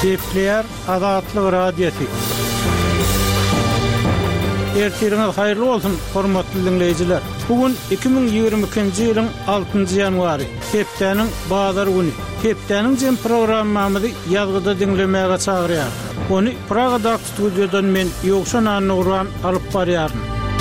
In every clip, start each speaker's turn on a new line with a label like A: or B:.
A: Kepler Azatlyk radiosi. Ertiriniz hayırlı olsun hormatly dinleyijiler. Bugün 2022-nji ýylyň 6-njy ýanwary, hepdeniň bazar güni. Hepdeniň jem programmamyzy ýazgyda dinlemäge çagyrýar. Ony Pragada studiodan men Ýokşan Annuran alyp barýarym.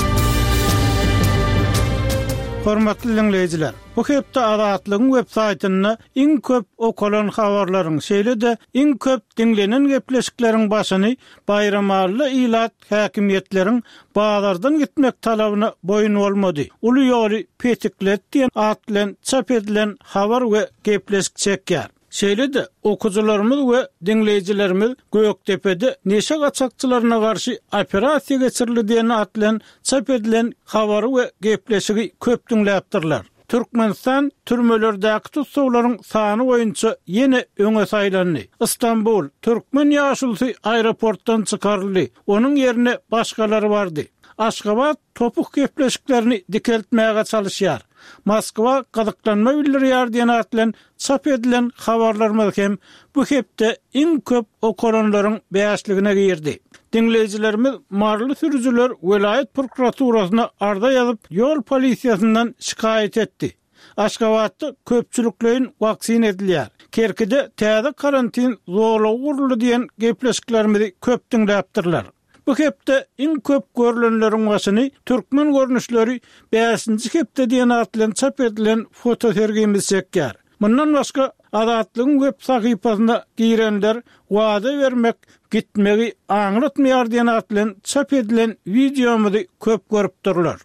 A: Hormatly dinleyijiler, bu hepde Azatlygyň web saýtyna iň köp okulan habarlaryň, şeýle-de iň köp dinlenen gepleşikleriň başyny bayramally ilat häkimiýetleriň bazardan gitmek talabyna boyun bolmady. Uly ýoly petiklet diýen at bilen çap edilen habar we gepleşik çekýär. Şeýle-de okujularymyz we dinleýijilerimiz Göktepe'de neşe gaçakçylaryna garşy operasiýa geçirildi diýen at bilen çap edilen habary we gepleşigi köp dinläpdirler. Türkmenistan türmelerdäki tutsawlaryň sany boýunça ýene öňe saýlandy. Istanbul Türkmen ýaşulsy aeroportdan çykaryldy. Onuň ýerine başgalary bardy. Aşgabat topuk gepleşiklerini dikeltmäge çalışýar. Moskwa gazyklanma bildirýär diýen at bilen çap edilen habarlarymyz hem bu hepde iň köp okulanlaryň beýasligine girdi. Dinleyijilerimiz marly sürüjüler welayet prokuraturasyna arda ýazyp ýol polisiýasyndan şikaýet etdi. Aşgabatda köpçülüklerin vaksin edilýär. Kerkide täze karantin zorlagy guruldy diýen gepleşiklerimizi köp dinläpdirler. Bu hepde iň köp görülenleriň başyny türkmen görnüşleri 5-nji hepde diýen at bilen çap edilen foto sergimiz çekýär. Mundan başga Azatlygyň web sahypasyna girenler wada bermek, gitmegi aňratmaýar diýen at bilen çap edilen videomuzy köp görüpdirler.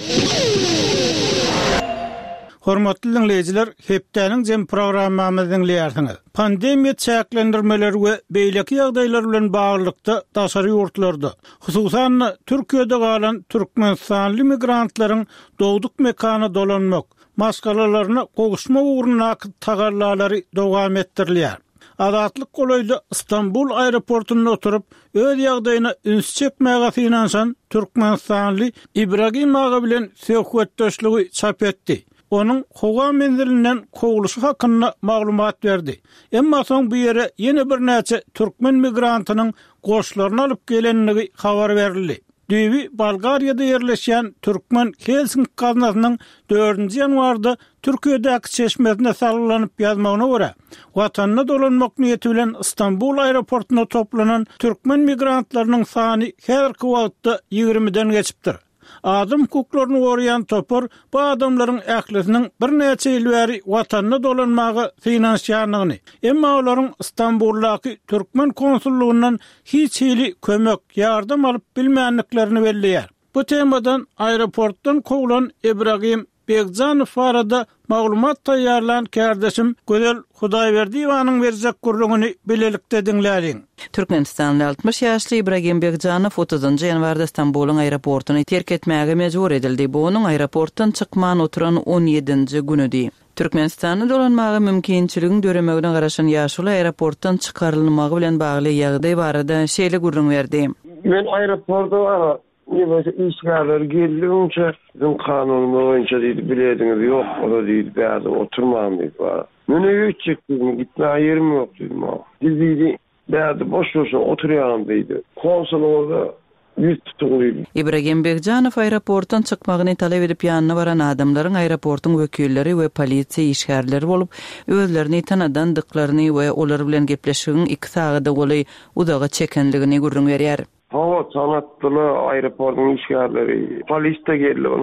A: Hormatly dinleyijiler, hepdeniň jem programmamyzy dinleýärsiňiz. Pandemiýa çäklendirmeleri we beýleki ýagdaýlar bilen baglykda daşary ýurtlarda, hususan Türkiýede galan türkmenistanly migrantlaryň dowduk mekana dolanmak, maskalaryna goguşma uğruna tagarlalary dowam etdirilýär. Azatlyk golayly Istanbul aeroportuna oturup öz ýagdaýyna üns çekmäge finansan türkmenistanly Ibragim aga bilen söhbetdeşligi çap etdi. Onun howa menzilinden kowuluşy hakynda maglumat berdi. Emma soň bu ýere ýene bir näçe türkmen migrantynyň goşlaryny alyp gelenligi habar berildi. Düýbi Bolgariýada ýerleşýän türkmen Helsinki gaznasynyň 4-nji ýanwarda Türkiýedäki çeşmesine sarylanyp ýazmagyna görä, watanyna dolanmak niýeti bilen Istanbul aeroportuna toplanan türkmen migrantlarynyň sany häzirki wagtda 20-den geçipdir. Adam hukuklaryny goraýan topar bu adamlaryň ählisiniň bir näçe ýyl bäri watanyna dolanmagy finansiýarlygyny, emma olaryň Istanbuldaky türkmen konsullugynyň hiç hili kömek, ýardam alyp bilmänliklerini belliýär. Bu temadan aeroportdan kovulan Ibragim Begzanow arada maglumat taýýarlan kardeşim Gözel Hudaýberdiýewanyň berjek gurlugyny bilelikde dinläýin.
B: Türkmenistanly 60 ýaşly Ibragim Begzanow 30-njy ýanwarda Istanbulyň aeroportuny terk etmäge mejbur edildi. Bu onuň aeroportdan çykman oturan 17-nji günüdi. Türkmenistany dolanmagy mümkinçiligiň döremegine garaşan ýaşuly aeroportdan çykarylmagy bilen bagly ýagdaý barada şeýle gurrun berdi.
C: Men aeroportda Neyse işgalar geldiğince bizim kanunumuz boyunca deydi bilediğiniz yok o da deydi beyazı oturmam deydi var. Mene hiç çektim gitmeye yerim yok dedim ama. Deydi beyazı boş oturuyorum deydi. Konsul orada yüz tutukluydu.
B: Ibragim Begzanow aeroportdan çykmagyny talep edip ýanyna baran adamlaryň aeroportyň wekilleri we polisiýa işgärleri bolup özlerini tanadandyklaryny we olar bilen gepleşigiň 2 sagada goly udaga çekenligini gurrun berýär.
C: Hava sanatçılı aeroportun işgärleri, polis de geldi ona.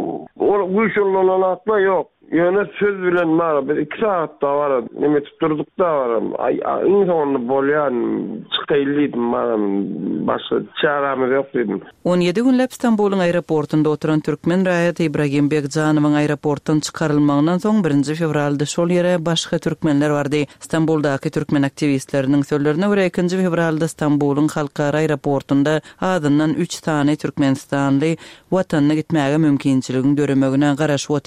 C: Bu işollanan atma yok. Yöne söz bilen var. 2 saat da var. Neme tuturduk da var. İnsanlı bolyan çıkaylıydım var. Başka çağıramız yok dedim. 17
B: günlep İstanbul'un aeroportunda oturan Türkmen raýaty Ibragim Begzanowyň aeroportdan çykarylmagyndan soň 1 fevralda şol ýere başga türkmenler bardy. İstanbuldaky türkmen aktivistleriniň sözlerine görä 2 fevralda İstanbul'un halkara aeroportunda adından 3 tane Türkmenistanly watanyna gitmäge mümkinçiligiň döremegine garaşyp otyr.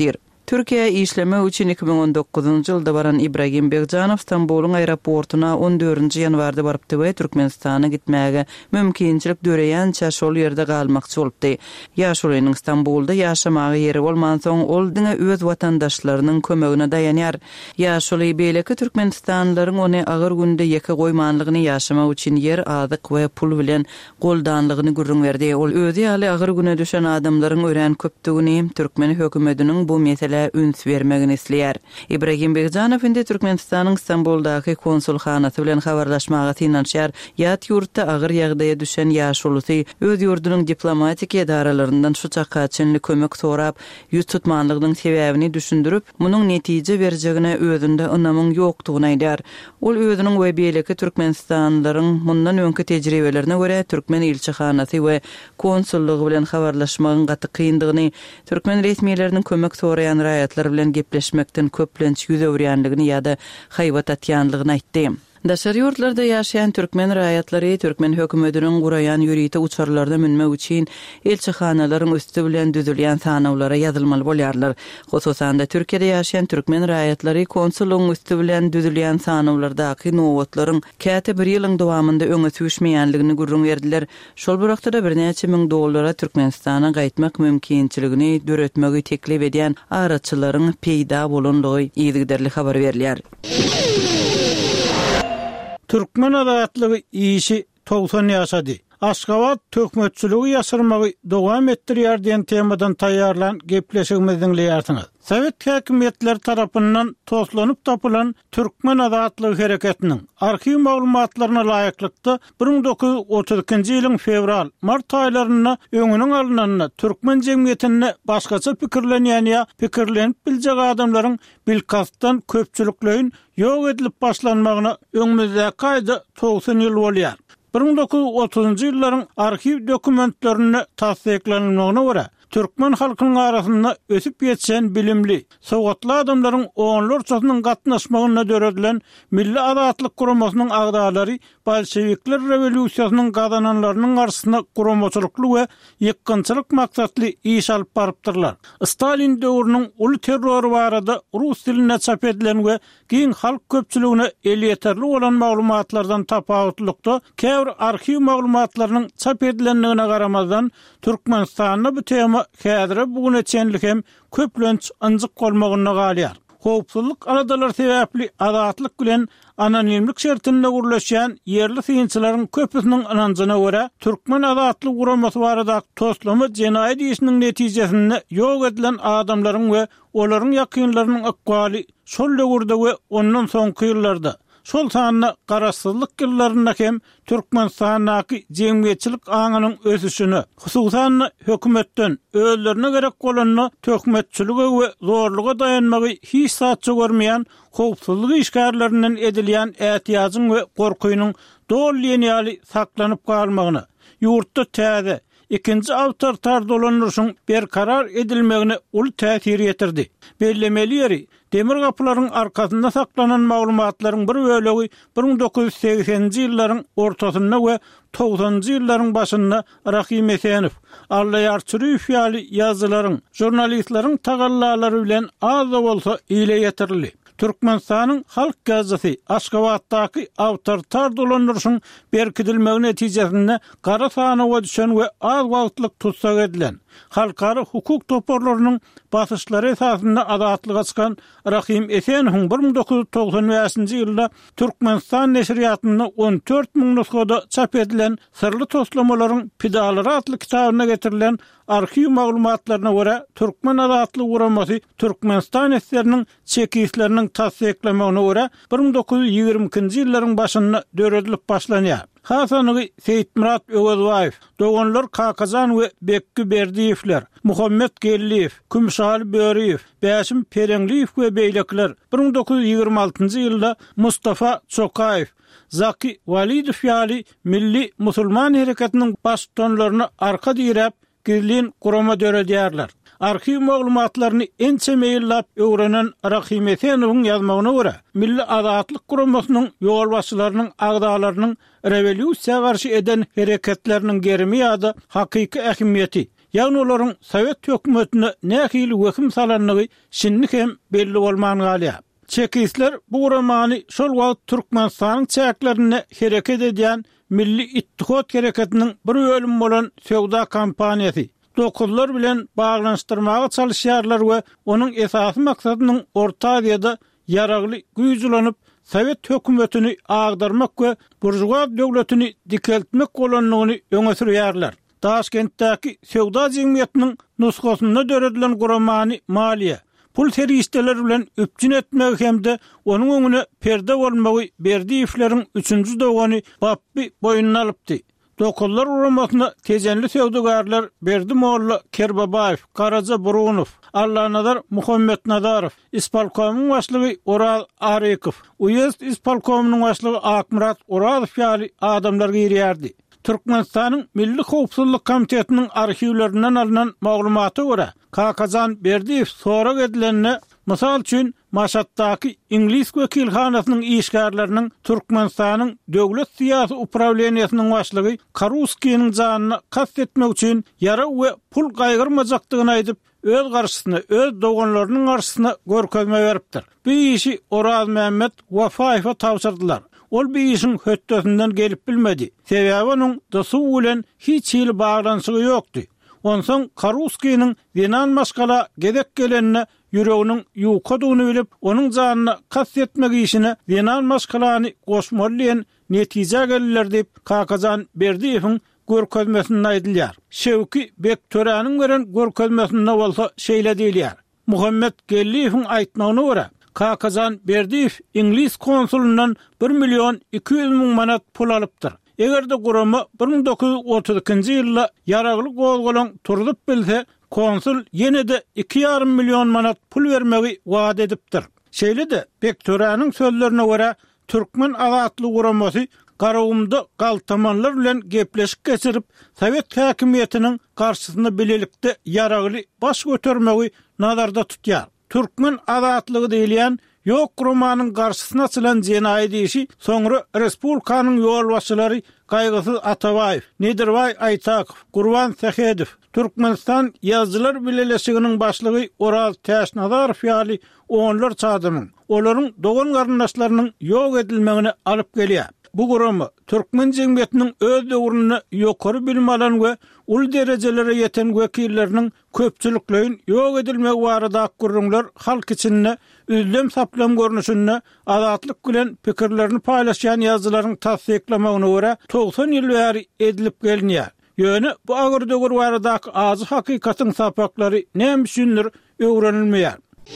B: Türkiye işleme üçün 2019-njy ýylda baran Ibragim Begjanow Stambulyň aeroportuna 14-nji ýanwarda barypdy we Türkmenistana gitmäge mümkinçilik döreýänçä şol ýerde galmakçy bolupdy. Ýaşulynyň Stambulda ýaşamagy ýeri bolman soň ol diňe öz watandaşlarynyň kömegine daýanýar. Ýaşuly beýleki Türkmenistanlylaryň ony agyr günde ýeke goýmanlygyny ýaşamak üçin ýer, azyk we pul bilen goldanlygyny gürrüň berdi. Ol özi ýaly agyr güne düşen adamlaryň ören köpdigini Türkmen hökümetiniň bu mesele üns bermegini isleýär. Ibragim Begjanow indi Türkmenistanyň Stambuldaky konsulxanasy bilen habarlaşmagy tinanşýar. Ýat ýurtda agyr ýagdaýa düşen ýaşuly öz ýurdunyň diplomatik edaralaryndan şu çakaçynly kömek sorap, ýüz tutmanlygynyň sebäbini düşündirip, munyň netije berjegine özünde ynamyň ýokdugyny aýdar. Ol özüniň we beýleki Türkmenistanlylaryň mundan öňki tejribelerine görä Türkmen ilçihanasy we konsullugy bilen habarlaşmagyň gaty kyndygyny, Türkmen resmiýetleriniň kömek soraýan raýatlar bilen gepleşmekden köplenç ýüz öwrýänligini ýa-da haýbat atýanlygyny aýtdy. Daşary ýurtlarda ýaşaýan türkmen raýatlary türkmen hökümetiniň guraýan ýüriti uçarlarda minmek üçin elçihanalaryň üstü bilen düzülýän sanawlara ýazylmaly bolýarlar. Hususan da Türkiýede ýaşaýan türkmen raýatlary konsullugyň üstü bilen düzülýän sanawlardaky nowatlaryň käte bir ýylyň dowamında öňe süýşmeýänligini gurrun berdiler. Şol burakda da bir neçe miň dollara Türkmenistana gaýtmak mümkinçiligini döretmegi teklip edýän araçylaryň peýda bolandygy ýygyderli habar berilýär.
A: Türkmen adatlygy işi 90 ýaşady. Aşgabat tökmetçiligi ýasyrmagy dowam etdirýär diýen temadan taýýarlan gepleşigimiziň leýärsiňiz. Sowet häkimetleri tarapyndan toslanyp tapylan Türkmen adatlygy hereketiniň arxiw maglumatlaryna laýyklykda 1932-nji ýylyň fevral-mart aýlaryna öňüniň alynanyna Türkmen jemgyýetine başgaça pikirlenýän ýa pikirlenip biljek adamlaryň bilkastan köpçülikleýin ýok edilip başlanmagyna öňümizde gaýda 90 ýyl bolýar. 1930-njy ýyllaryň arxiw dokumentlerini tasdiklenilmegine görä Türkmen halkynyň arasynda ösüp ýetişen bilimli, sowgatly adamlaryň oňlar çatynyň gatnaşmagyna döredilen Milli Adatlyk Guramasynyň agdalary Bolşewikler rewolýusiýasynyň gazananlarynyň arasynda guramaçylykly we ýykgynçylyk maksatly iş alyp barypdyrlar. Stalin döwrüniň uly terrori barada rus diline çap edilen we giň halk köpçüligine el ýeterli bolan maglumatlardan tapawutlykda käbir arxiw maglumatlarynyň çap edilenligine garamazdan Türkmenistanyň bu tema häzir bugüne çenlik hem köplenç anjyk bolmagyna galýar. Howpsuzlyk aradalar sebäpli adatlyk bilen anonimlik şertinde gurulýan yerli synçylaryň köpüsiniň ananjyna görä Türkmen adatlyk guramasy barada toslamy jenaýat işiniň netijesinde ýok edilen adamlaryň we olaryň ýakynlarynyň akwaly şol döwürde we ondan soňky ýyllarda şol sanyna garaşsyzlyk ýyllaryna hem Türkmenistanyň jemgyýetçilik aňynyň ösüşini, hususan hökümetden özlerine gerek bolanyny tökmetçiligi we zorluga dayanmagy hiç satçy görmeýän howpsuzlyk işgärlerinden edilýän ätiýazyň we gorkuýynyň dolýany saklanyp galmagyny, ýurtda täze ikinci awtoritar dolanışyň berkarar edilmegine ul täsir ýetirdi. Bellemeli ýeri demir gapylaryň arkasynda saklanan maglumatlaryň bir bölegi 1980-nji ýyllaryň ortasynda we 90-njy ýyllaryň başynda Rahim Esenow, Alla Ýarçyryýew ýaly ýazylaryň, jurnalistlaryň tagallalary bilen az da bolsa ýyla ýetirildi. Türkmenistanyň halk gazetesi Aşgabatdaky awtoritar dolanışyň berkidilmegi netijesinde gara sanawa düşen we az wagtlyk tutsak edilen halkara hukuk toparlarynyň basyşlary esasında adatlyga çykan Rahim Esenow 1995-nji ýylda Türkmenistan neşriýatyna 14 000 nusgada çap edilen sırlı toslamalaryň pidalary adly kitabyna getirilen arxiw maglumatlaryna görä Türkmen adatlyk guramasy Türkmenistan esleriniň çekişleriniň tasdiklemegine görä 1922-nji ýyllaryň başynda döredilip başlanýar. Hasanygy Seyitmurat Ögezbaýew, Doganlar Kakazan we Bekki Berdiýewler, Muhammed Gelliýew, Kümşal Böriýew, Bäşim Perengliýew we beýlekler 1926-njy ýylda Mustafa Çokaýew, Zaki Walidow ýaly milli musulman hereketiniň başçylaryny arka direp gizlin gurama döredýärler. Arxiw maglumatlaryny ençe meýillap öwrenen Rahim Esenowyň ýazmagyna görä, Milli Adatlyk Guramasynyň ýolbaşçylarynyň agdalarynyň rewolýusiýa garşy eden hereketleriniň gerimi ýa-da hakyky ähmiýeti Ýagny olaryň Sowet hökümetine nähili höküm salanlygy şinlik hem belli bolman galýar. Çekisler bu romany şol wagt Türkmenistanyň çäklerine hereket edýän Milli İttihat Hereketiniň bir bölüm bolan sowda kampaniýasy. Dokullar bilen baglanşdyrmaga çalışýarlar we onuň esasy maksadynyň Orta Aziýada yaragly güýjülanyp Sowet hökümetini agdarmak we burjuwa döwletini dikeltmek bolanlygyny öňe sürýärler. Taşkentdäki sowda jemgyýetiniň nuskasynda döredilen romany maliýe pul terişdeler bilen öpçün etmek hemde onun öňüne perde bolmagy Berdiýevleriň 3-nji dogany Bappi boyunna alypdy. Dokullar romasyna tejenli sowdagarlar Berdimoğlu Kerbabayev, Karaca Burunow, Allanadar Muhammed Nadarov, İspalkomyň başlygy Oral Arekow, Uyezd İspalkomynyň başlygy Akmurat Oradow ýaly adamlar girýärdi. Türkmenistanyň Milli Howpsuzlyk Komitetiniň arhiwlerinden alynan maglumaty görä, Kakazan Berdiýew sorak edilenine mysal üçin Maşatdaky İnglis wekilhanasynyň işgärleriniň Türkmenistanyň döwlet syýasy upravleniýasynyň başlygy Karuskiň janyny kastetmek üçin yara we pul gaýgyrmajakdygyny aýdyp öz garşysyna, öz doganlarynyň garşysyna görkezme beripdir. Bu işi Oraz Mehmet Wafaýewa tapşyrdylar. Ol bir işin höttesinden gelip bilmedi. Sebäbi onuň dosu bilen hiç hili baglanşygy ýokdy. Onsoň Karuskiň Wenan maskala gedek gelenine yüreğinin ýukadygyny bilip, onuň janyny kastetmek işine Wenan maskalany goşmalyň netije geldiler diýip Kakazan Berdiýewiň görkezmesinde aýdylýar. Şewki Bektöräniň beren görkezmesinde bolsa şeýle diýilýär. Muhammed Gelliýewiň aýtmagyna görä, Kakazan Berdiýew İnglis konsulundan 1.200.000 manat pul alypdyr. Egerde gurama 1932-nji ýylda yaragly gozgolan turdup bilse, konsul ýene-de 2,5 milyon manat pul vermegi wada edipdir. Şeýle-de Bektöräniň sözlerine görä, Türkmen azatlyk guramasy garawymda galtamanlar bilen gepleşik geçirip, Sowet häkimiýetiniň garşysyna bilelikde yaragly baş götermegi nazarda tutýar. Türkmen azatlygy diýilýän ýok romanyň garşysyna açylan jenaýat işi soňra respublikanyň ýol başçylary Gaýgysy Atabaýew, Nedirbay Aýtakow, Gurban Sehedow, Türkmenistan Ýazgylar Bileleşiginiň başlygy Oraz Täşnadarow ýaly onlar çadymyň, olaryň dogan garyndaşlarynyň ýok edilmegine alyp gelýär. Bu guramy Türkmen jemgyýetiniň öz döwrüne ýokary bilim alan we ul derejelere ýeten wekilleriniň köpçülikleýin ýok edilmegi barada gurrunlar halk içinde üzlem saplam görnüşinde azatlyk bilen pikirlerini paýlaşýan ýazgylaryň tasdiklamagyna görä 90 ýyl bäri edilip gelinýär. Ýöne bu agyrdygyr baradaky azy hakykatyň sapaklary näme üçindir öwrenilmeýär.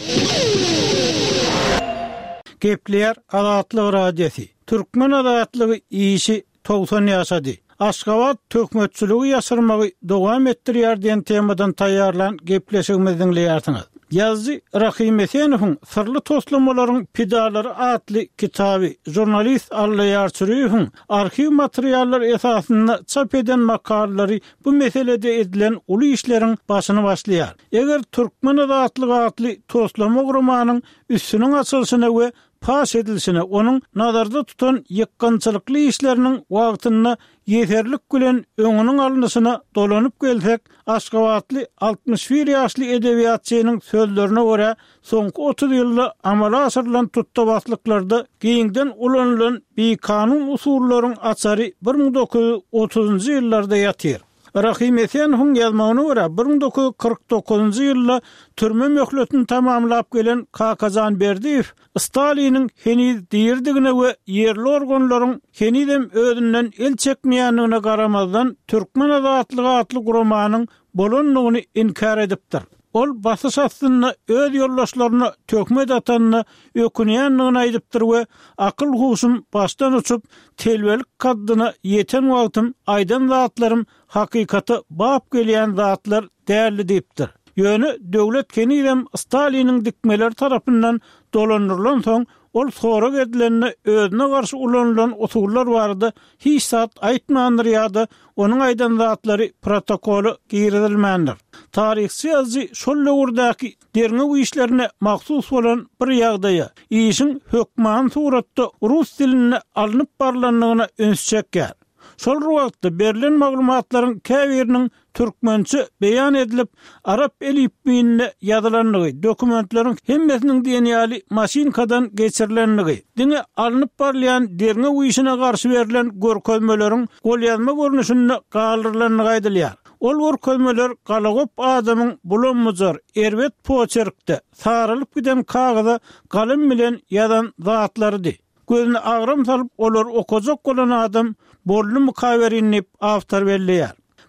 A: Gepler azatlyk radiosi. Türkmen azatlygy işi 90 ýaşady. Aşgabat tökmetçiligi ýaşyrmagy dowam etdirýär diýen temadan taýýarlan gepleşigimizi dinleýärsiňiz. Yazıcı Rahim Esenowiň Sırlı Toslamalaryň Pidalary adly kitaby jurnalist Alla Ýarçyryowyň arxiw materiallar esasynda çap eden makalary bu meselede edilen uly işleriň başyny başlaýar. Eger Türkmen azatlygy adly toslama romanynyň üstüniň açylyşyna we paş edilişine onuň nazarda tutan ýykkançylykly işleriniň wagtyna ýeterlik bilen öňüniň alnyşyna dolanyp gelsek, Aşgabatly 61 ýaşly edebiýatçynyň sözlerine görä, soňky 30 ýylda amala aşyrylan tuttabastlyklarda giňden ulanylan bir kanun usullaryň açary 1930-njy ýyllarda ýatyr. Rahim Esenowiň ýazmagyna görä 1949-njy ýylda türme möhletini tamamlap gelen Kakazan Berdiýew Staliniň heniz diýerdigine we ýerli organlaryň henizem özünden el çekmeýänligine garamazdan Türkmen azatlygy adly romanyň bolanlygyny inkar edipdir. Ol basyş astyna öz ýoldaşlaryna tökmet atanyny ökünýänligini aýdypdyr we akyl huşum başdan uçup telbelik kaddyna ýeten wagtym aýdan zatlarym hakykaty bap gelýän zatlar därli diýipdir. Ýöne döwlet kenidem Staliniň dikmeleri tarapyndan dolanyrlan soň ol sorak edilenine özüne garşy ulanylan usullar barada hiç zat aýtmandyr ýa-da onuň aýdan zatlary protokolu girilmändir. Tarihçi ýazgy şol döwürdäki derňe işlerine maksus bolan bir ýagdaýa işin hökman suratda rus diline alınıp barlanlygyna önsçekär. Şol wagtda berilen maglumatlaryň käbiriniň türkmençe beýan edilip, arap elifbiine ýazylanlygy, dokumentlaryň hemmesiniň diýenýäli maşinkadan geçirilenligi, diňe alınıp barlayan derine uyuşuna garşy berilen görkezmeleriň golýazma görnüşinde galdyrylanyny aýdylýar. Ol görkezmeler galagop adamyň bulanmazar, erwet poçerkde saralyp giden kagaza galym bilen ýazan zatlarydy. Gözüne agram salyp olar okajak bolan adam bolly mukawerinip awtar berýär.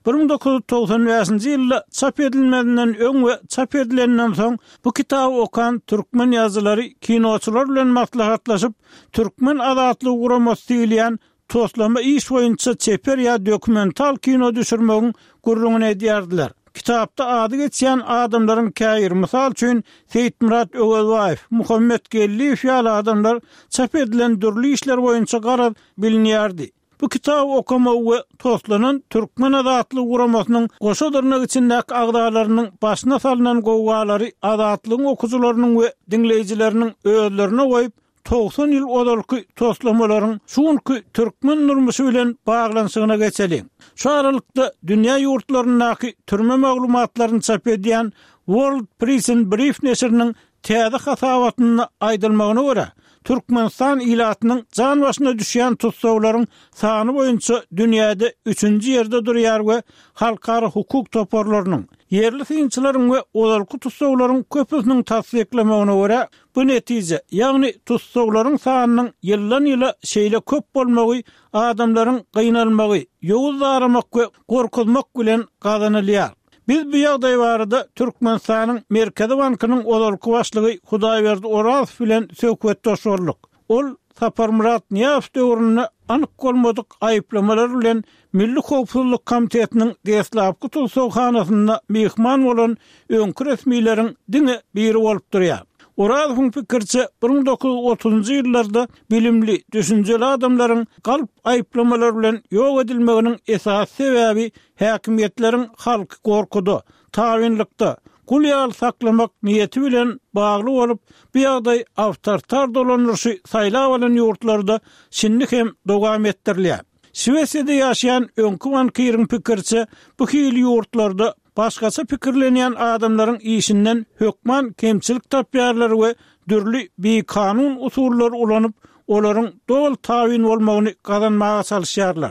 A: 1995-nji ýylda çap edilmeden öň we çap edilenden soň bu kitaby okan türkmen ýazgylary kinoçular bilen maslahatlaşyp türkmen adatlygy guramasy diýilen toslama iş boýunça çeper ýa dokumental kino düşürmegiň gurrungyny edýärdiler. Kitapda adı geçen adamların käýir, misal üçin Seyitmurat Ögezbaýew, Muhammed Gelliýew ýaly adamlar çap edilen dürli işler boýunça garap bilinýärdi. Bu kitab okama we toslanan türkmen adatlygy guramasynyň goşadyrnyk içindäki agdalarynyň başyna salynan gowgalary adatlygyň okujularynyň we dinleýijileriniň özlerine goýup 90 ýyl odalky toslamalaryň şuňky türkmen durmuşy bilen baglanşygyna geçeli. Şu aralykda dünýä ýurtlaryndaky türme maglumatlaryny çap edýän World Prison Brief nesiriniň täze hasabatyny aýdylmagyna görä, Türkmenistan ilatynyň jan başyna düşýän tutsawlaryň sany boýunça dünýäde 3-nji ýerde durýar we halkara hukuk toparlarynyň, yerli synçylaryň we odalky tutsawlaryň köpüsiniň tasdiklemegine görä, bu netije, ýagny tutsawlaryň sanynyň ýyldan-ýyla şeýle köp bolmagy adamlaryň gynalmagy, ýowuz aramak we gorkuzmak bilen gazanylýar. Biz bu ýagdaý barada Türkmenistanyň Merkezi Bankynyň odalky başlygy Hudaýberdi Orazow bilen söhbetde oşurlyk. Ol Saparmurat Niýazow döwrüne anyk bolmadyk aýyplamalar bilen Milli Howpsuzlyk Komitetiniň Deslapky tutsawnhanasynda mehman bolan öňkü resmiýleriň diňe biri bolup durýar. Orazowyň pikirçe 1930-njy ýyllarda bilimli, düşünjeli adamlaryň galp aýyplamalar bilen ýok edilmeginiň esas sebäbi häkimetleriň halky gorkudy, tawinlikda, gulýal saklamak niýeti bilen bagly bolup, bu ýagdaý awtortar dolanýarşy saýlap alan ýurtlarda şinlik hem dowam etdirilýär. Şwesiýada ýaşaýan öňkü bankiryň pikirçe bu hili ýurtlarda başgaça pikirlenýän adamlaryň işinden hökman kemçilik tapýarlary we dürli bir kanun usullary ulanyp, olaryň dol tawin bolmagyny gazanmaga çalışýarlar.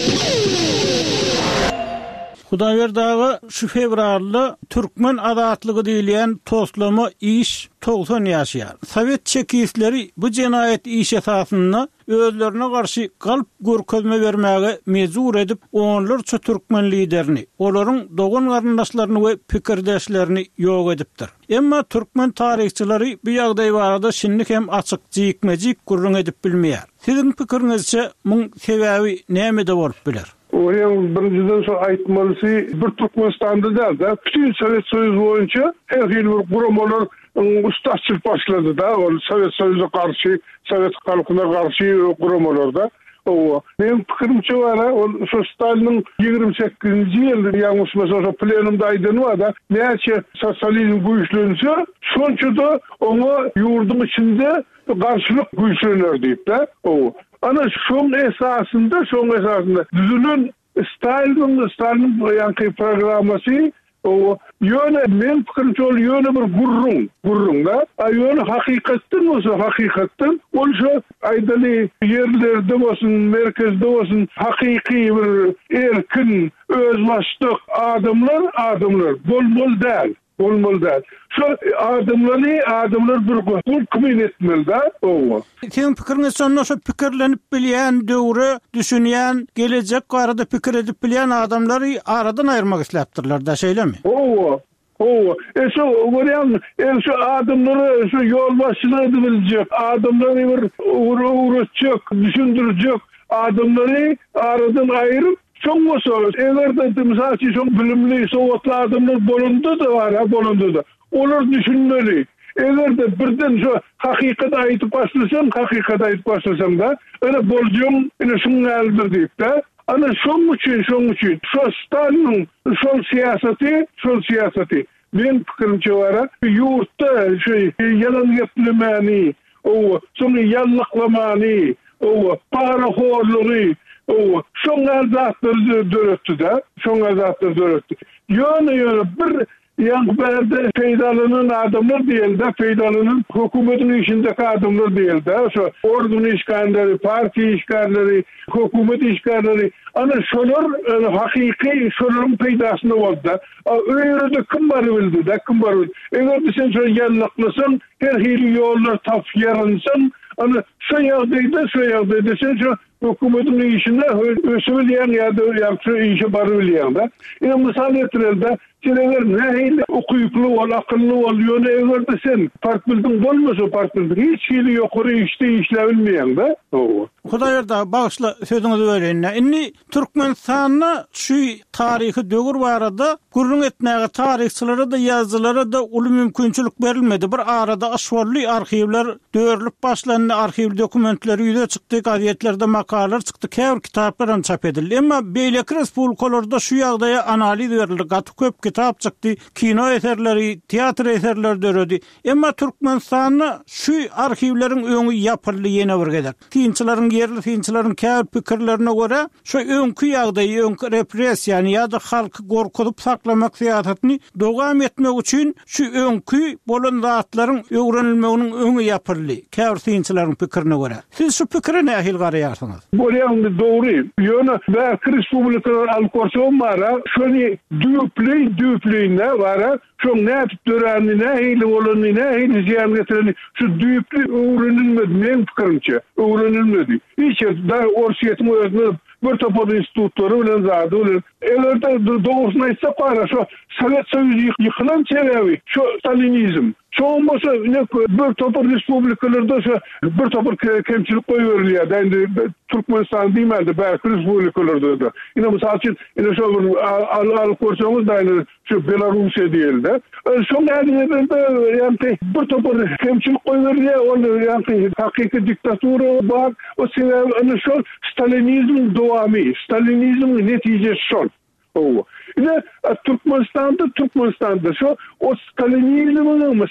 A: Hudaýberdagy şu fevralda türkmen adatlygy diýilen toslama iş 90 ýaşaýar. Sowet çekisleri bu jenaýet iş esasyna özlerine garşy galp görkezme bermäge mezur edip onlarça türkmen liderini, olaryň dogan garyndaşlaryny we pikirdeşlerini ýok edipdir. Emma türkmen tarihçileri bu ýagdaý barada şinlik hem açyk jikmejik gurrun edip bilmeýär. Siziň pikiriňizçe muň sebäbi näme bolup biler?
D: Oyan birinciden sonra aýtmalysy bir Türkmenistan'da da bütün Sovet Soýuzy boýunça her hili bir guramalar ustaçylyk başlady da, Sovet Soýuzyna garşy, Sovet halkyna garşy guramalarda. Men pikirimçe bar, şu Stalinin 28-nji ýylda ýalňyşmasa plenumda aýdany da, näçe sosializm güýçlense, şonça da oňa ýurduň içinde garşylyk güýçlenýär diýip de. Ana şoň esasında düzülen Stalinin ýanky programmasy ýöne men pikirimçe ol ýöne bir gurrun da, ýöne hakykatdan ol şu aýdaly ýerlerde bolsun, merkezde bolsun hakyky bir erkin, özbaşlyk adamlar bolmaly däl. Şu adamlar bir hukm etmeli da.
A: Seň pikiriňiz sonuna şu pikirlenip bilýän, döwre düşünýän, gelecek barada pikir edip bilýän adamlary aradan aýyrmak isläpdirler da, şeýlemi?
D: Şu görýän, şu adamlary şu ýol başyna biljek, adamlary bir uğraşjak, düşündirjek adamlary aradan aýryp şoňsa egerde misal üçin şoň bilimli sowatly adamlar bolundy da. Olar düşünmeli. Egerde birden şu hakykat aýtyp başlasam da, öyle boljum, ene şoň aldyr diýip de, ana şoň üçin şu Stalinin şol siýasaty men pikirimçe bar, ýurtda şu ýalan geplemäni, şoň ýallyklamaly, paraxorlugy, O şoňa zatlar döretdi-de, şoňa zatlar döretdi. Ýöne bir ýa-da peýdalanan adamlar diýildi, peýdalanan hökümetin işindeki adamlar diýildi. Şo ordun işgärleri, parti işgärleri, hökümet işgärleri, ana şolar hakyky şolaryň peýdasyna boldy. Öýrede kim bar bildi-de, kim bar bildi. Eger sen şo ýanlyklasan, her hili ýollar tap ýaransyn, ana şu ýagdaýda sen şo hökümetin işinde ösübilýän ýa-da ýa-da işe bar bilýän da. Misal etirildi. Seneler nähili okuyuplu ol, akıllı ol, ýöne egerde sen partbildiň bolmasa partbildiň hiç hili ýokary işte işlebilmeýän da.
A: Hudaý berdi, bagyşla sözüňizi bereýin. Inni Türkmenistanyna şu taryhy döwür barada gurrun etmäge taryhçylary da ýazgylary da uly mümkinçilik berilmedi. Bir arada aşwarly arhivler döwürlüp başlandy, arhiv dokumentleri ýüze çykdy, gazetlerde makalar çykdy, käbir kitaplar çap edildi. Emma beýleki respublikalarda şu ýagdaýa analiz berildi, gaty köp kitap çykdy, kino eserleri, teatr eserleri döredi. Emma Türkmenistanyna şu arhivleriň öňü ýapyldy ýene bir gedek. Tinçilaryň yerli tinçilaryň käbir pikirlerine göre şu öňkü ýagdaýy, öňkü repressiýany ýa-da halky gorkudyp saklamak siýasatyny dowam etmek üçin şu öňkü bolan zatlaryň öwrenilmeginiň öňü ýapyldy. Käbir tinçilaryň pikirine göre. Siz şu pikire nähil garaýarsyňyz?
D: Bu ýa-da dogry. Ýöne bäki respublikalar alkorsam bara şonu düýplüğine var. Şu näp dörenine, hili olanine, hili ziyan getireni, şu düýplü öwrenilmedi, men pikirimçe, öwrenilmedi. Hiç da orsiýetim özüne bir topar institutları bilen zady bilen. Elerde doğrusuna aýtsak bara, şu Sovet Soýuzy ýykylan sebebi, şu stalinizm. Çoğumasa bir topar respublikalarda bir topar kemçilik koyuveriliyor. Yani Türkmenistan değilmedi, belki respublikalarda da. Yine misal için alıp korsanız da şu Belarusya değildi. Son elinde yani bir topar kemçilik koyuveriliyor. Onu yani hakiki diktaturu var. O sebebi şu Stalinizm doğamı, Stalinizm neticesi son. Yine Türkmenistan'da şu o Stalinizmin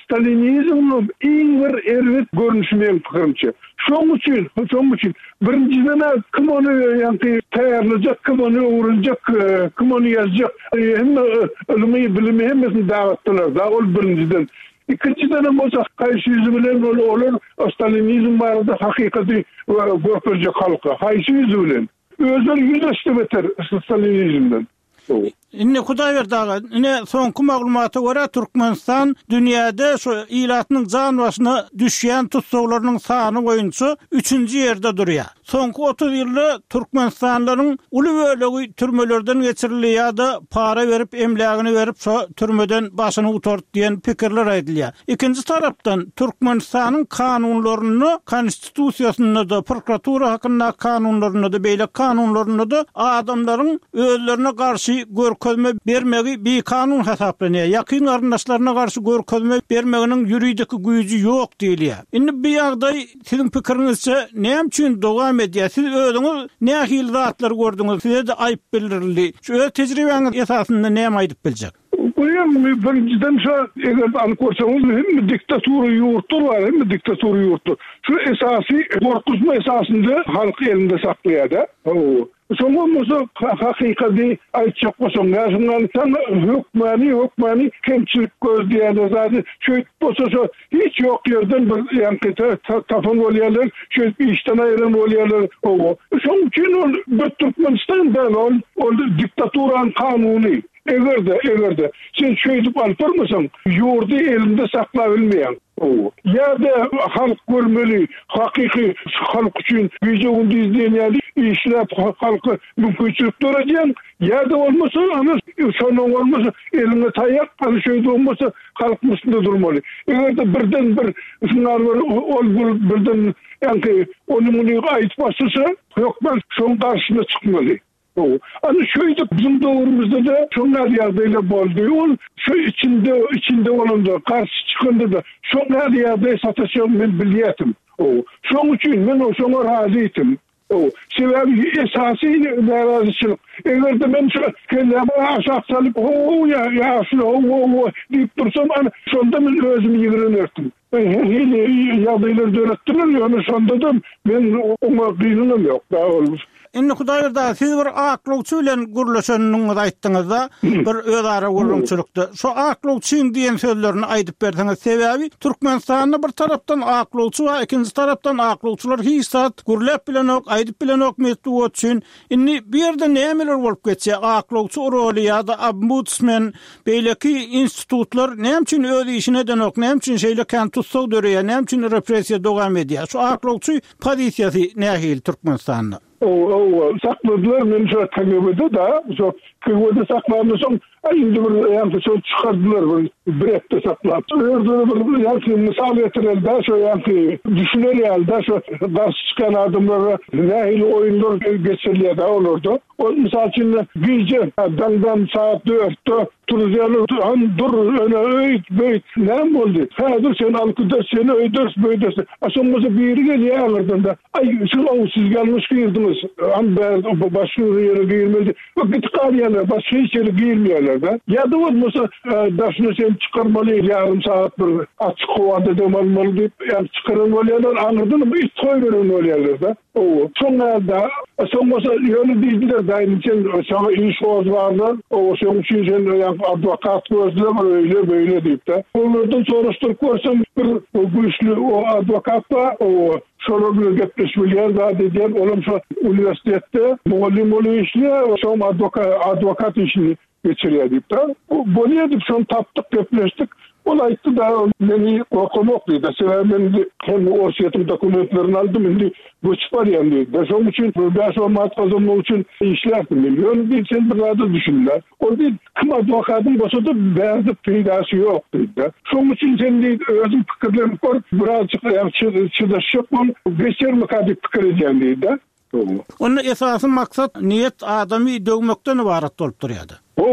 D: iň bir erwet görnüşi men pikirimçe. Şoň üçin birinciden kim onu ýa-da taýarlajak, kim onu öwrenjek, kim onu ýazjak, hemme ilmi bilimi hemmesini dawatdylar da ol birinciden. İkinciden bolsa haýsy ýüzü bilen olan Stalinizm barada hakykati görkezjek halka. Haýsy ýüzü bilen? Özleri ýüzleşdi beter Stalinizmden.
A: Inne Hudaý berdi aga, ine soňky maglumata görä Türkmenistan dünýäde şu ilatynyň jan başyna düşýän tutsaglarynyň sany boýunça 3-nji ýerde durýar. Soňky 30 ýylda Türkmenistanlaryň uly bölegi türmelerden geçirilýär ýa-da para berip emlägini berip şu türmeden başyny utardy diýen pikirler aýdylýar. Ikinji tarapdan Türkmenistanyň kanunlaryny, konstitusiýasyny da, prokuratura hakynda kanunlaryny da, beýle kanunlaryny da adamlaryň özlerine garşy görkezme bermegi bir kanun hesaplanýar. Ýakyn garyndaşlaryna garşy görkezme bermeginiň ýuridik güýji ýok diýilýär. Indi bu ýagdaý siziň pikiriňizçe näme üçin dowam edýär? Siz özüňiz nähili zatlar gördüňiz? Size de aýyp bildirildi. Şu öz tejribeňiz esasynda näme aýdyp biljek?
D: Birinciden şu eger ankorsanız hem diktaturu ýurtlar var, hem diktaturu ýurtlar. Şu esasy gorkuzma esasında halk elinde saklaýar da. Soňra hakykati aýtjak bolsaň, ýaşyňdan hökmani kemçilik gözleýär zady. Şöýt bolsa hiç ýok ýerden bir ýa-da tapyn bolýarlar, şöýt işden aýran bolýarlar. Şoň üçin bir Türkmenistan'dan ol diktaturaň kanuny. Egerde sen şöýdip alpyrmasaň, ýurdy elinde saklap bilmeýän. Ya-da halk görmeli, hakyky halk üçin wideony izleýän işlep halky mümkinçilik berýän, ya-da bolmasa ana şonuň bolmasa eline taýak, ana şöýde bolmasa halk üstünde durmaly. Egerde birden bir şunlar ol birden ýa-da onu aýtmasasa, hökmen şoň garşyna çykmaly. Ana şöyle bizim döwrümizde de şonlar ýagdaýlar boldy. Ol şu içinde olanda karşı çykanda da şonlar ýagdaý sataşyň men bilýärdim. Şoň üçin men şoňa razydym. Sebebi esasy narazyçylyk. Eger de men şu kelläme aşağı salyp ya şu diýip dursam, ana şonda men özümi ýigrenirdim. Hili ýagdaýlar döretdiler ýa-da şonda da men ona gynanam ýok da.
A: Inni Hudaýda siz bir aklygçy bilen gurlaşanyňyzy aýtdyňyzda bir özara gurulçulukda. Şo aklygçyň diýen sözlerini aýdyp berdiňiz. Sebäbi Türkmenistanda bir tarapdan aklygçy we ikinji tarapdan aklygçylar hiçat gurlap bilen ok, aýdyp bilen ok mesdu üçün. Inni bir ýerde nämeler bolup geçse aklygçy roly ýa-da ombudsman beýleki institutlar näme üçin öz işine denok, näme üçin şeýle kan tutsak döreýär, näme üçin repressiýa dowam edýär. Şo aklygçy pozisiýasy nähil Türkmenistanda?
D: Sakladılar beni şu KGB'de da şu KGB'de saklanmışım. Şimdi bir yani şu çıkardılar bir hafta sakladı. Öyle yani misal getirildi şu yani düşünürler şu karşı çıkan adamlara nehir oyunlar geçiriliyor da olurdu. O misal için gece dandan saat 4'te Turuzya'nın dur öyle öyle ne oldu? Hadi sen alkıda seni öldürs böylesin. Aşağımıza bir yeri geliyor alırdın da. Ay şu siz gelmiş girdiniz. Ben başka yere girmedi. Vakit kalıyorlar. Başka yere girmiyorlar da. Ya da olmasa daşını sen çıkarmalı yarım saat bir açık havada demalmalı deyip yani çıkarılmalılar. Anladın mı? Hiç koymuyorlar da. Sonra sonrası yönü bildiler da için sana iş vardı. Son için sen advokat gözle böyle deyip de. Onlardan soruşturup korsam bir güçlü o advokatla sorumlu gepleşmeler daha dediler. Oğlum şu üniversitede muallim oluyor işliyor. Son advokat işini geçiriyor deyip de. Böyle deyip son taptık gepleştik. Olaydı da beni okumak dedi. Ben hem o siyaset dokumentlerini aldım. Şimdi göç var yani dedi. Son için ben şu mat kazanmak için işlerdim. Milyon bir sen bir arada düşündüler. O değil kim advokatın basıda bazı faydası yok dedi. Son için sen de özüm fikirlerimi korup birazcık çıdaşıp geçerme kadar fikir edeceğim dedi.
A: Onun esasın maksat niyet adamı dövmekten ibaret olup duruyordu.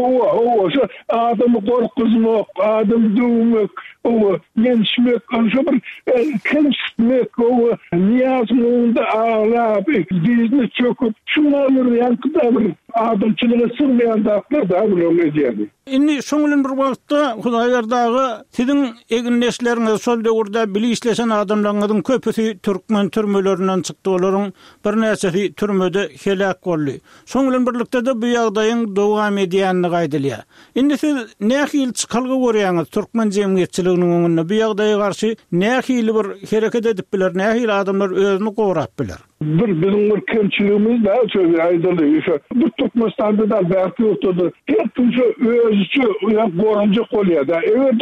D: Şu adamı korkuzmak, adamı dövmek, gençmek, şu bir kençmek, niyazmında ağlayıp, dizini çöküp, şunları yankıda bir adamçılığa sırmayan da aklar da bunu ediydi.
A: Inni şoňulun bir wagtda Hudaýardagy sizin eginleşleriniz şol döwürde bili işleşen adamlaryňyzyň köpüsi türkmen türmelerinden çykdy. Olaryň bir näçesi türmede helak boldy. Şoňulun birlikde de bu ýagdaýyň dowam edýänini gaýdylýar. Indi siz nähil çykalgy görýäňiz türkmen jemgyýetçiliginiň öňünde bu ýagdaýa garşy nähil bir hereket edip biler, nähil adamlar özüni gowrap biler.
D: Bizim bir kemçiliğimiz de şöyle aydınlıyor. Bu Türkmenistan'da da belki oturdu. Hep şu özçü goruncu kolya da. Evet de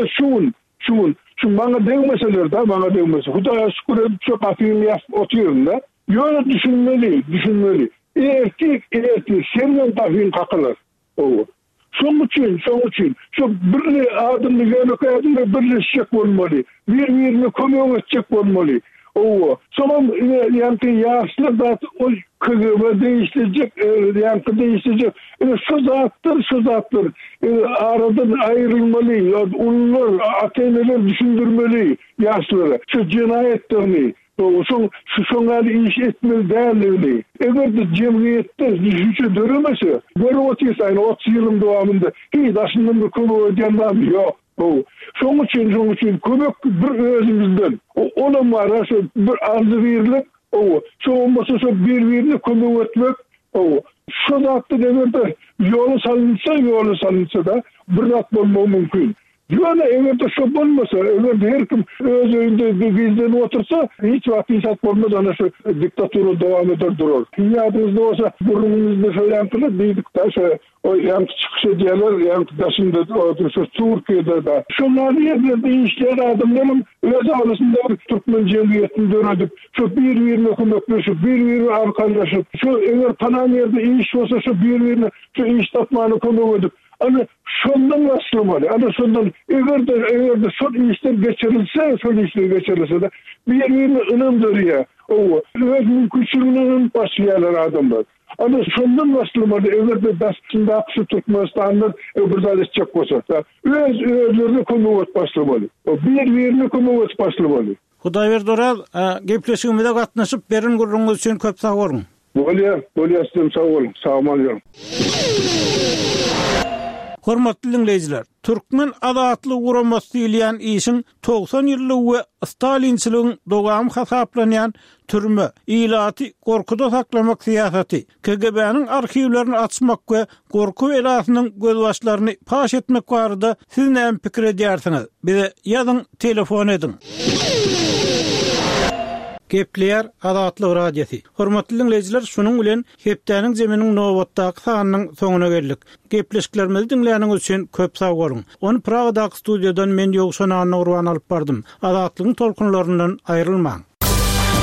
D: şu bana değmeseler de bana değmese. Hudaýa şükür çok afiyim oturuyorum da. Böyle düşünmeli. Erkek senden tafin kakılır. Şoň üçin şu bir adamı yönetýän bir şek bolmaly. Bir-birine kömek etjek bolmaly. Sonra yani yaşlı da o KGB'de işleyecek, yankı değişecek. Şu zattır. Aradan ayrılmalı. Onlar, ateyneler düşündürmeli yaşlılara. Şu cinayetlerini. Şoňa iş etmeli değerli. Eger de cemiyette düşünce döremese, böyle otuysa 30 yılın devamında hiç aslında bir konu ödeyemem yok. Şoň üçin kömek bir özümizden. Ona mara şu bir arzu verilip, şu olmasa şu bir-birini kömek etmek. Şu zattı demerde yolu salınsa da bir rat bolmagy mümkün. Yani eğer de şu olmasa, eğer de her kim öz önünde bizden otursa hiç vakit insat olmaz, ana şu diktatörü devam eder durur. Dünyamızda olsa burnumuzda şöyle yankılı deydik da o yankı çıkışı diyorlar, yankı taşında şu Türkiye'de de. Şunlar yerlerde işler adamlarım öz ağrısında Türkmen cemiyetini dönedip şu bir-birine kömekle, şu bir-birine arkanlaşıp, şu eğer panan yerde iş olsa şu bir-birine şu iş tapmanı kömek edip, ana şondan başlamalı. Ana şondan eğer de son işler geçirilse de bir-birine inandırıyor. Öz mümkünçülüğünün başlayanlar adamlar. Ana şondan başlamalı. Eğer de dastında akışı Türkmenistan'dan burada destek olsa. Özlerine kömüvet başlamalı. Bir-birine kömüvet başlamalı.
A: Hudaýber Doral, gepleşigimizde gatnaşyp berin gurruňyz üçin köp sag bolun.
D: Bolýar, sağ olun. Sağ olun.
A: Hormatly dinleyijiler, türkmen adatly guramasy diýilen işin 90 ýyllyk we Stalinçylygyň dogam hasaplanýan türme, ilaty gorkuda saklamak siýasaty, KGB-niň arhiwlerini açmak we gorku elasynyň gözbaşlaryny paş etmek barada siz näme pikir edýärsiňiz? Bize ýazyň, telefon edin. Gepler Adatlyk radiosi. Hormatly dinleyijiler, şunuň bilen hepdäniň jeminiň nowatdaky sanynyň soňuna geldik. Gepleşiklerimizi dinleýäniňiz üçin köp sag bolun. Onu Pragadaky studiýadan men Ýogşan Urban alyp bardym. Adatlygyň tolkunlaryndan aýrylmaň.